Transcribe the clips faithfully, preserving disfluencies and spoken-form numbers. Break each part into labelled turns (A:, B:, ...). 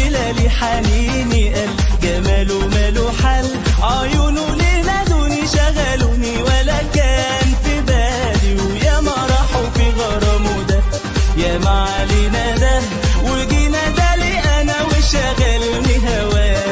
A: الليلة لي حنيني قال جماله ماله حل عيونه ليه نادوني شغلوني ولا كان في بالي ويا ما راحوا في غرامه ده يا ما علينا ده وجينا ده لي انا وشغلني هواه.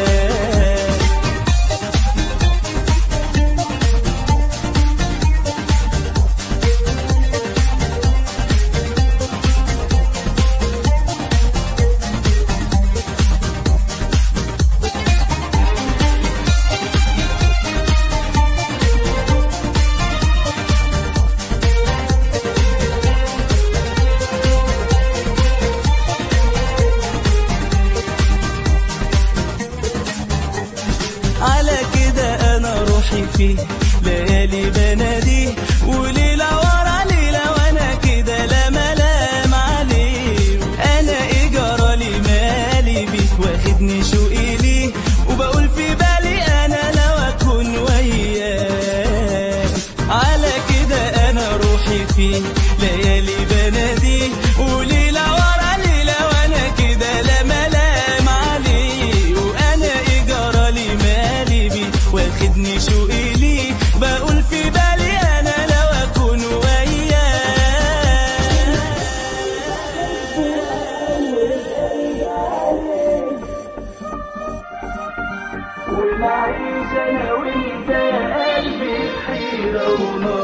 A: على كده انا روحي فيه ليالي بناديه وليلة ورا ليلة وانا كده لا ملام عليه. انا ايه جرالي مالي بيك واخدني شوقي ليه وبقول في بالي انا لو اكون وياك. على كده انا روحي فيه ليالي بناديه وليلة ورا ليلة وانا كده لا ملام عليه. وانا ايه جرالي مالي بيه واخدني شوقي ليه بقول في بالي انا لو اكون وياك. ونعيش انا وانت يا قلبي حيرة ونار